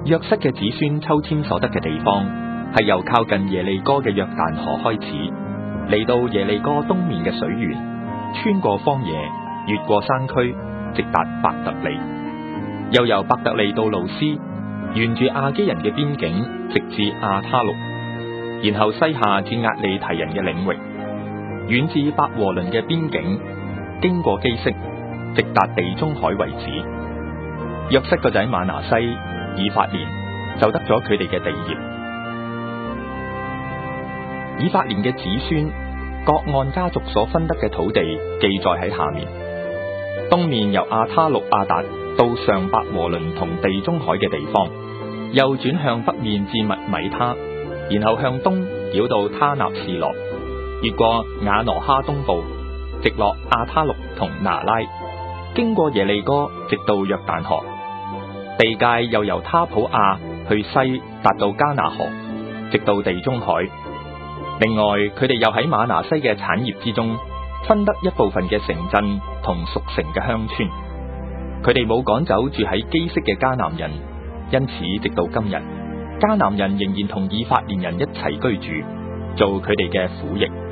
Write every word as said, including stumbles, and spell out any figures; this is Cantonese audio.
約瑟嘅子孫抽籤所得嘅地方，係由靠近耶利哥嘅約旦河開始，嚟到耶利哥東面嘅水源，穿過荒野，越過山區，直達伯特利，又由伯特利到路斯，沿住亞基人嘅邊境，直至亞他錄，然後西下至押利提人嘅領域，遠至伯和倫嘅邊境，經過基色，直達地中海為止。約瑟個仔馬拿西、以法蓮就得咗佢哋嘅地業。以法蓮嘅子孫各按家族所分得嘅土地記載喺下面。東面由亞他錄亞達到上伯和倫同地中海嘅地方，又轉向北面至密米他，然後向東繞到他納士羅，越過雅羅哈東部，直落亞他錄同拿拉，經過耶利哥，直到約旦河。地界又由他普亞去西達到加拿河，直到地中海。另外，佢哋又喺馬拿西嘅產業之中分得一部分嘅城鎮同屬城嘅鄉村。佢哋冇趕走住喺基色嘅迦南人，因此直到今日，迦南人仍然同以法蓮人一齊居住，做佢哋嘅苦役。